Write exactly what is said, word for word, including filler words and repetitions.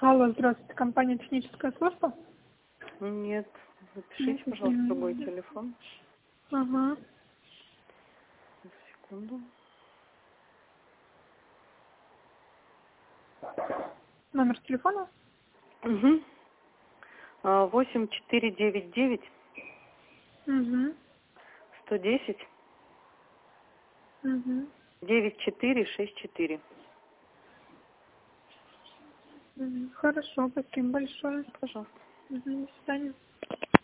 Алло, здравствуйте, компания «Техническая служба»? Нет, запишите, Нет, пожалуйста, не- другой телефон. Ага. Секунду. Номер телефона? Угу. восемь четыре девять девять Угу. сто десять Угу. девять четыре шесть четыре. Хорошо, спасибо большое. Пожалуйста. Угу, до свидания.